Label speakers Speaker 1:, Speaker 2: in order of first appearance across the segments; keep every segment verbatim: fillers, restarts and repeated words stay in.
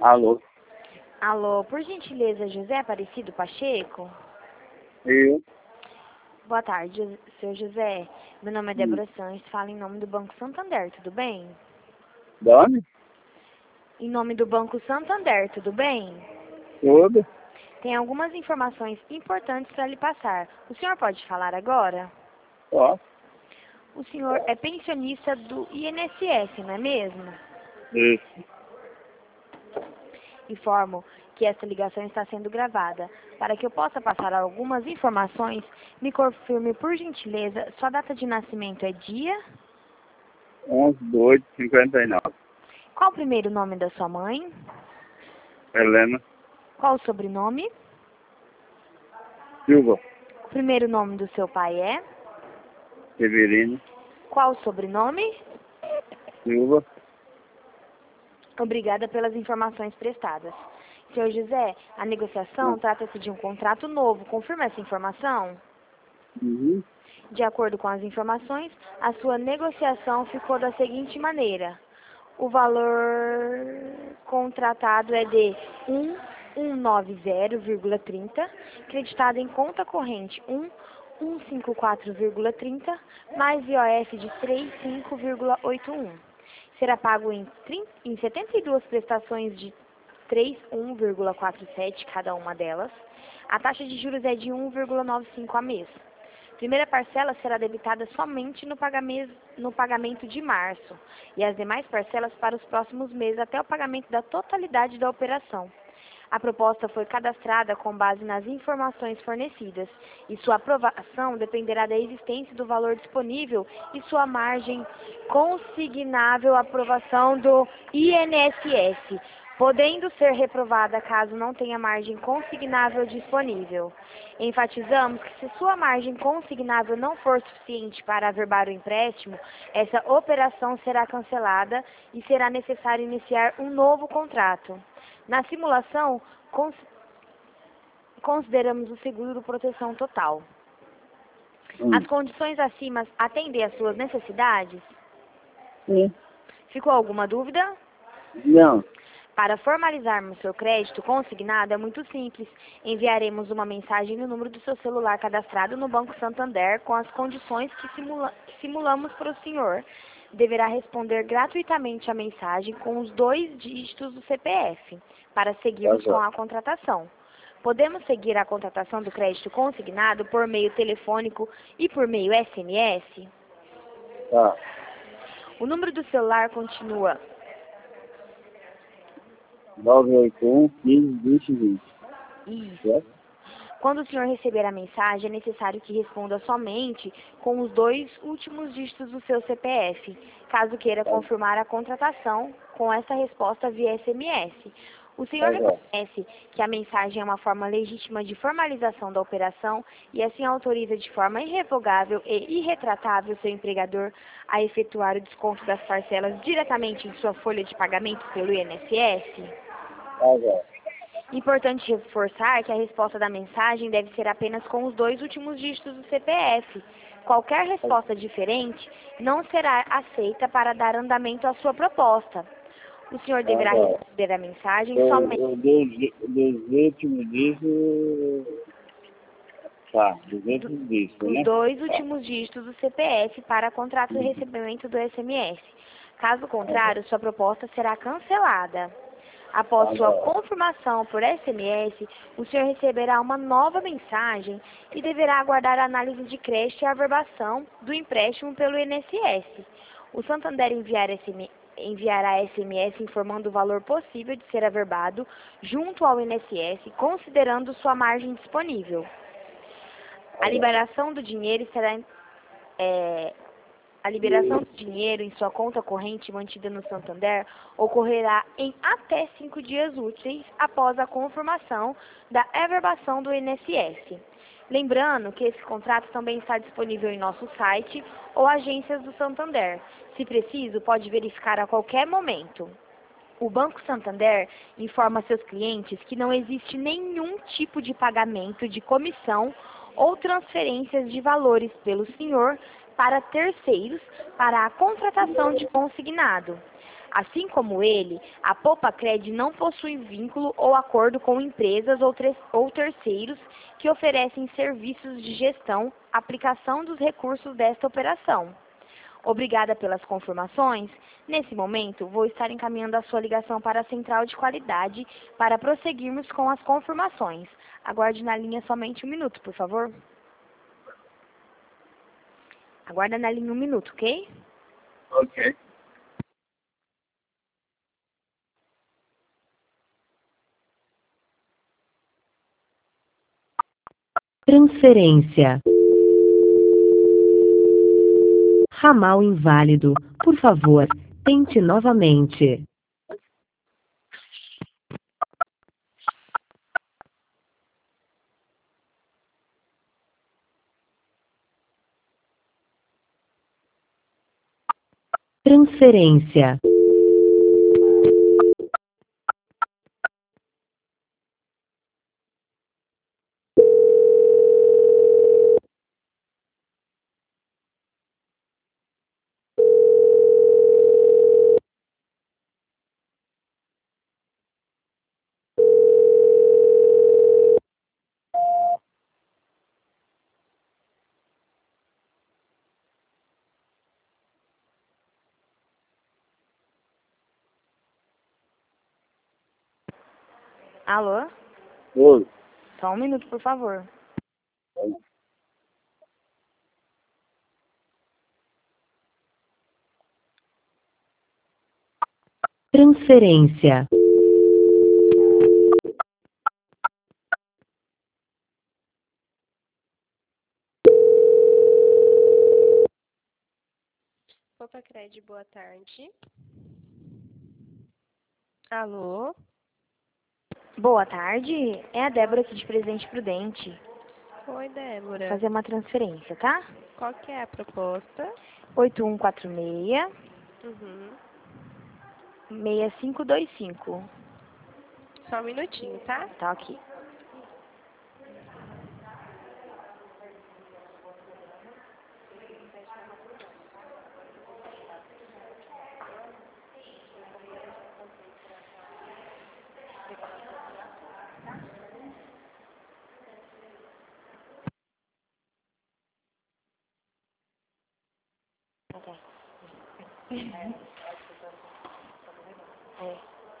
Speaker 1: Alô?
Speaker 2: Alô, por gentileza, José Aparecido Pacheco?
Speaker 1: Eu?
Speaker 2: Boa tarde, Jo- seu José. Meu nome é
Speaker 1: Hum.
Speaker 2: Débora Santos, falo em nome do Banco Santander, tudo bem?
Speaker 1: Da onde?
Speaker 2: Em nome do Banco Santander, tudo bem?
Speaker 1: Tudo?
Speaker 2: Tem algumas informações importantes para lhe passar. O senhor pode falar agora?
Speaker 1: Ó,
Speaker 2: O senhor é pensionista do I N S S, não é mesmo?
Speaker 1: isso.
Speaker 2: Informo que esta ligação está sendo gravada. Para que eu possa passar algumas informações, me confirme, por gentileza, sua data de nascimento é dia?
Speaker 1: onze de oito de cinquenta e nove.
Speaker 2: Qual o primeiro nome da sua mãe?
Speaker 1: Helena
Speaker 2: Qual o sobrenome?
Speaker 1: Silva
Speaker 2: O primeiro nome do seu pai é?
Speaker 1: Severino
Speaker 2: Qual o sobrenome?
Speaker 1: Silva.
Speaker 2: Obrigada pelas informações prestadas. Senhor José, a negociação
Speaker 1: Ah.
Speaker 2: trata-se de um contrato novo. Confirma essa informação?
Speaker 1: Uhum.
Speaker 2: De acordo com as informações, a sua negociação ficou da seguinte maneira. O valor contratado é de um mil cento e noventa vírgula trinta, creditado em conta corrente um mil cento e cinquenta e quatro vírgula trinta, mais I O F de trezentos e cinco vírgula oitenta e um. Será pago em, trinta, em setenta e duas prestações de trezentos e um vírgula quarenta e sete cada uma delas. A taxa de juros é de um vírgula noventa e cinco a mês. Primeira parcela será debitada somente no pagamento, no pagamento de março e as demais parcelas para os próximos meses até o pagamento da totalidade da operação. A proposta foi cadastrada com base nas informações fornecidas e sua aprovação dependerá da existência do valor disponível e sua margem consignável à aprovação do I N S S, podendo ser reprovada caso não tenha margem consignável disponível. Enfatizamos que se sua margem consignável não for suficiente para averbar o empréstimo, essa operação será cancelada e será necessário iniciar um novo contrato. Na simulação, cons consideramos o seguro proteção total.
Speaker 1: Hum.
Speaker 2: As condições acima atendem às suas necessidades?
Speaker 1: Sim.
Speaker 2: Ficou alguma dúvida?
Speaker 1: Não.
Speaker 2: Para formalizarmos seu crédito consignado é muito simples. Enviaremos uma mensagem no número do seu celular cadastrado no Banco Santander com as condições que simula simulamos para o senhor. Deverá responder gratuitamente a mensagem com os dois dígitos do C P F para seguirmos
Speaker 1: Tá
Speaker 2: com
Speaker 1: bom.
Speaker 2: a contratação. Podemos seguir a contratação do crédito consignado por meio telefônico e por meio S M S?
Speaker 1: Tá.
Speaker 2: O número do celular continua
Speaker 1: nove oito um, quinze, vinte, vinte.
Speaker 2: isso.
Speaker 1: Certo?
Speaker 2: Quando o senhor receber a mensagem, é necessário que responda somente com os dois últimos dígitos do seu C P F, caso queira
Speaker 1: Tá.
Speaker 2: confirmar a contratação com essa resposta via S M S. O senhor
Speaker 1: Tá bom.
Speaker 2: reconhece que a mensagem é uma forma legítima de formalização da operação e assim autoriza de forma irrevogável e irretratável seu empregador a efetuar o desconto das parcelas diretamente em sua folha de pagamento pelo I N S S?
Speaker 1: Tá bom.
Speaker 2: Importante reforçar que a resposta da mensagem deve ser apenas com os dois últimos dígitos do C P F. Qualquer resposta diferente não será aceita para dar andamento à sua proposta. O senhor
Speaker 1: Tá
Speaker 2: deverá
Speaker 1: bom.
Speaker 2: receber a mensagem
Speaker 1: Eu,
Speaker 2: somente
Speaker 1: eu dou os dos últimos dígitos. Tá, dos últimos dígitos,
Speaker 2: os
Speaker 1: né?
Speaker 2: dois
Speaker 1: Tá.
Speaker 2: últimos dígitos do C P F para contrato de
Speaker 1: Uhum.
Speaker 2: recebimento do S M S. Caso
Speaker 1: Tá bom.
Speaker 2: contrário, sua proposta será cancelada. Após
Speaker 1: Tá
Speaker 2: sua
Speaker 1: bom.
Speaker 2: confirmação por S M S, o senhor receberá uma nova mensagem e deverá aguardar a análise de crédito e averbação do empréstimo pelo I N S S. O Santander enviar S M enviará S M S informando o valor possível de ser averbado junto ao I N S S, considerando sua margem disponível. A liberação do dinheiro será é, a liberação do dinheiro em sua conta corrente mantida no Santander ocorrerá em até cinco dias úteis após a confirmação da averbação do I N S S. Lembrando que esse contrato também está disponível em nosso site ou agências do Santander. Se preciso, pode verificar a qualquer momento. O Banco Santander informa seus clientes que não existe nenhum tipo de pagamento de comissão ou transferências de valores pelo senhor para terceiros para a contratação de consignado. Assim como ele, a Popacred não possui vínculo ou acordo com empresas ou, ou terceiros que oferecem serviços de gestão, aplicação dos recursos desta operação. Obrigada pelas confirmações. Nesse momento, vou estar encaminhando a sua ligação para a central de qualidade para prosseguirmos com as confirmações. Aguarde na linha somente um minuto, por favor. Aguarda na linha um minuto, ok?
Speaker 1: Ok.
Speaker 3: Transferência. Ramal inválido. Por favor, tente novamente. Transferência.
Speaker 2: Alô?
Speaker 1: Oi.
Speaker 2: Só um minuto, por favor.
Speaker 3: Transferência.
Speaker 4: Popacred, boa tarde. Alô?
Speaker 2: Boa tarde. É a Débora aqui de Presidente Prudente.
Speaker 4: Oi,
Speaker 2: Vou
Speaker 4: Débora.
Speaker 2: fazer uma transferência, tá?
Speaker 4: Qual que é a proposta?
Speaker 2: oito um quatro seis,
Speaker 4: Uhum.
Speaker 2: seis cinco dois cinco.
Speaker 4: Só um minutinho, tá?
Speaker 2: Tá ok. Ok. É.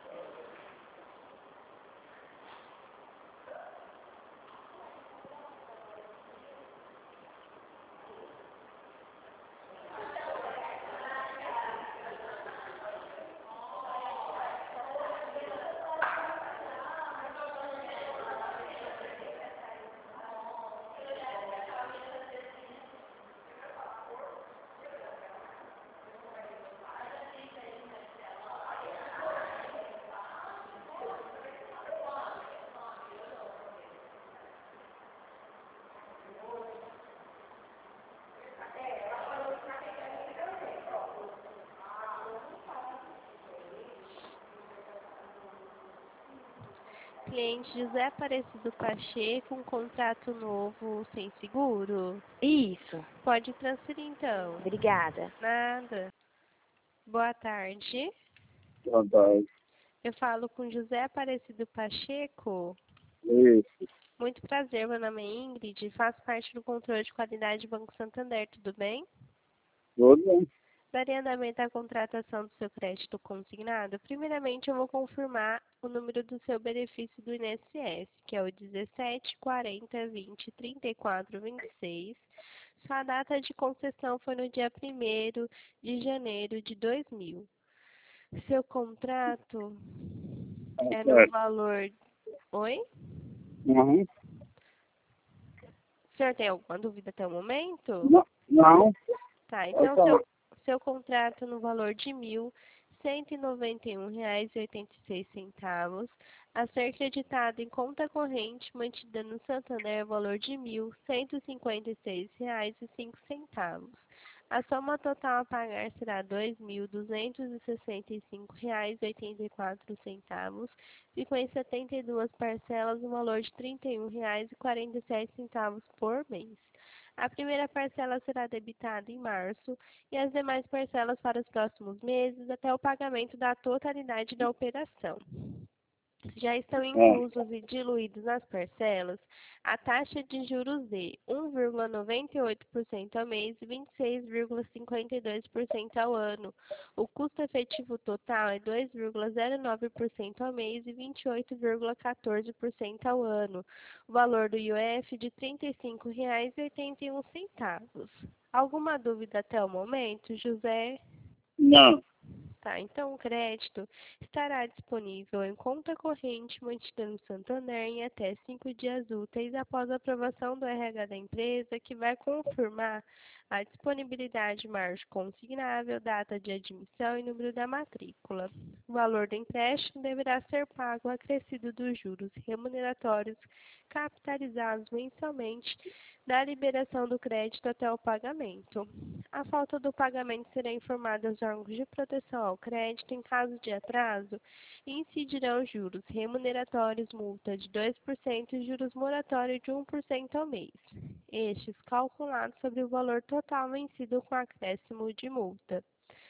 Speaker 4: Cliente José Aparecido Pacheco, um contrato novo sem seguro?
Speaker 2: Isso.
Speaker 4: Pode transferir, então.
Speaker 2: Obrigada.
Speaker 4: Nada. Boa tarde.
Speaker 1: Boa tarde.
Speaker 4: Eu falo com José Aparecido Pacheco.
Speaker 1: Isso.
Speaker 4: Muito prazer, meu nome é Ingrid, faço parte do controle de qualidade do Banco Santander, tudo bem?
Speaker 1: Tudo bem.
Speaker 4: Daria andamento à contratação do seu crédito consignado? Primeiramente, eu vou confirmar o número do seu benefício do I N S S, que é o dezessete, quarenta, vinte, trinta e quatro, vinte e seis. Sua data de concessão foi no dia primeiro de janeiro de dois mil. Seu contrato
Speaker 1: Tá
Speaker 4: é no
Speaker 1: certo.
Speaker 4: valor... Oi?
Speaker 1: Uhum.
Speaker 4: O senhor tem alguma dúvida até o momento?
Speaker 1: Não. Não.
Speaker 4: Tá,
Speaker 1: Eu
Speaker 4: então
Speaker 1: tava...
Speaker 4: seu, seu contrato no valor de mil cento e noventa e um reais e oitenta e seis centavos, a ser creditado em conta corrente mantida no Santander, valor de mil cento e cinquenta e seis reais e cinco centavos. A soma total a pagar será dois mil duzentos e sessenta e cinco reais e oitenta e quatro centavos, ficam em setenta e duas parcelas no valor de trinta e um reais e quarenta e sete centavos por mês. A primeira parcela será debitada em março e as demais parcelas para os próximos meses até o pagamento da totalidade da operação. Já estão inclusos e diluídos nas parcelas a taxa de juros de um vírgula noventa e oito por cento ao mês e vinte e seis vírgula cinquenta e dois por cento ao ano. O custo efetivo total é dois vírgula zero nove por cento ao mês e vinte e oito vírgula quatorze por cento ao ano. O valor do I O F de trinta e cinco reais e oitenta e um centavos. Alguma dúvida até o momento, José?
Speaker 1: Não.
Speaker 4: Tá, então o crédito estará disponível em conta corrente mantida no Santander em até cinco dias úteis após a aprovação do R H da empresa, que vai confirmar a disponibilidade margem consignável, data de admissão e número da matrícula. O valor do empréstimo deverá ser pago acrescido dos juros remuneratórios capitalizados mensalmente da liberação do crédito até o pagamento. A falta do pagamento será informada aos órgãos de proteção ao crédito. Em caso de atraso, incidirão juros remuneratórios, multa de dois por cento e juros moratórios de um por cento ao mês. Estes calculados sobre o valor total vencido com acréscimo de multa.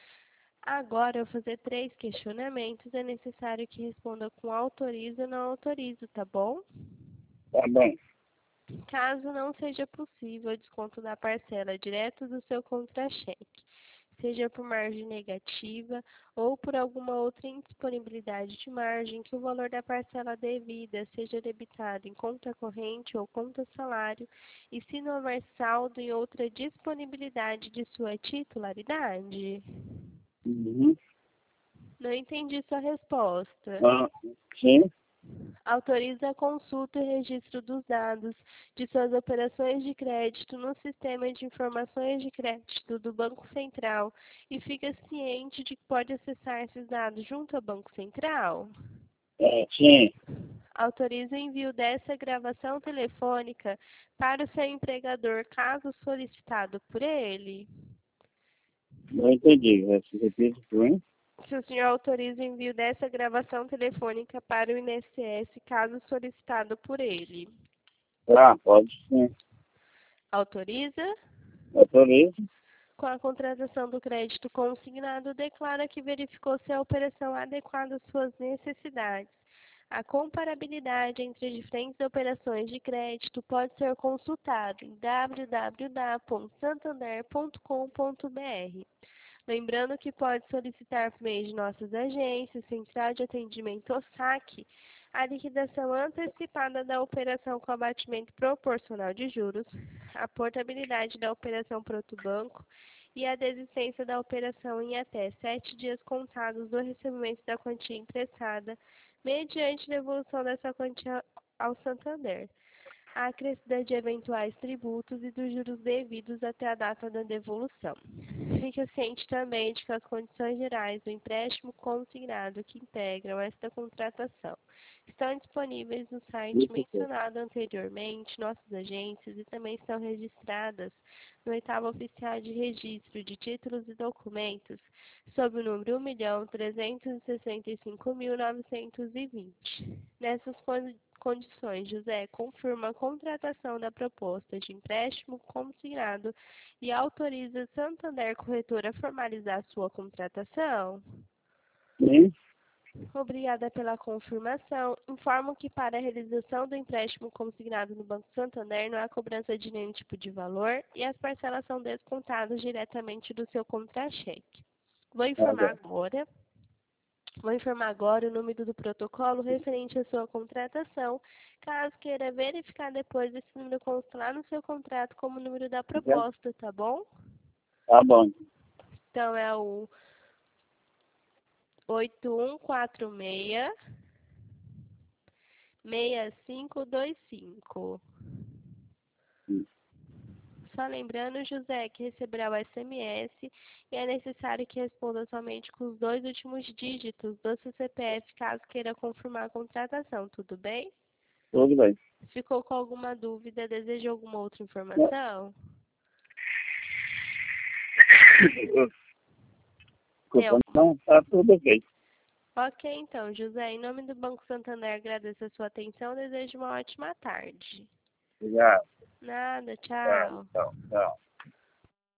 Speaker 4: Agora, ao fazer três questionamentos, é necessário que responda com autorizo ou não autorizo, tá bom?
Speaker 1: Tá bom.
Speaker 4: Caso não seja possível o desconto da parcela direto do seu contra-cheque, seja por margem negativa ou por alguma outra indisponibilidade de margem, que o valor da parcela devida seja debitado em conta corrente ou conta salário, e se não houver saldo em outra disponibilidade de sua titularidade.
Speaker 1: Uhum.
Speaker 4: Não entendi sua resposta.
Speaker 1: Ah, sim.
Speaker 4: Autoriza a consulta e registro dos dados de suas operações de crédito no Sistema de Informações de Crédito do Banco Central e fica ciente de que pode acessar esses dados junto ao Banco Central?
Speaker 1: É, sim.
Speaker 4: Autoriza o envio dessa gravação telefônica para o seu empregador, caso solicitado por ele?
Speaker 1: Não entendi. Você repete por mim?
Speaker 4: Se o senhor autoriza o envio dessa gravação telefônica para o I N S S, caso solicitado por ele?
Speaker 1: Ah, pode sim.
Speaker 4: Autoriza?
Speaker 1: Autorizo.
Speaker 4: Com a contratação do crédito consignado, declara que verificou se a operação adequada às suas necessidades. A comparabilidade entre as diferentes operações de crédito pode ser consultada em w w w ponto santander ponto com ponto b r. Lembrando que pode solicitar por meio de nossas agências, Central de Atendimento ou saque, a liquidação antecipada da operação com abatimento proporcional de juros, a portabilidade da operação para outro banco e a desistência da operação em até sete dias contados do recebimento da quantia emprestada, mediante devolução dessa quantia ao Santander, a acrescida de eventuais tributos e dos juros devidos até a data da devolução. Fique ciente também de que as condições gerais do empréstimo consignado que integram esta contratação estão disponíveis no site mencionado anteriormente, nossas agências, e também estão registradas no oitavo oficial de registro de títulos e documentos, sob o número um milhão trezentos e sessenta e cinco mil novecentos e vinte. Nessas condições, condições, José confirma a contratação da proposta de empréstimo consignado e autoriza Santander Corretora a formalizar sua contratação?
Speaker 1: Sim.
Speaker 4: Obrigada pela confirmação. Informo que para a realização do empréstimo consignado no Banco Santander não há cobrança de nenhum tipo de valor e as parcelas são descontadas diretamente do seu contra-cheque. Vou informar agora... Vou informar agora o número do protocolo referente à sua contratação. Caso queira verificar depois, esse número consta lá no seu contrato como número da proposta, tá bom?
Speaker 1: Tá bom.
Speaker 4: Então, é o oito um quatro seis, seis cinco dois cinco.
Speaker 1: Sim.
Speaker 4: Só lembrando, José, que receberá o S M S e é necessário que responda somente com os dois últimos dígitos do seu C P F, caso queira confirmar a contratação, tudo bem?
Speaker 1: Tudo bem.
Speaker 4: Ficou com alguma dúvida? Deseja alguma outra informação?
Speaker 1: Desculpa, não, tá tudo ok.
Speaker 4: Ok, então, José, em nome do Banco Santander, agradeço a sua atenção e desejo uma ótima tarde.
Speaker 1: Obrigado.
Speaker 4: Nada,
Speaker 1: Tchau,
Speaker 4: tchau.
Speaker 1: tchau, tchau.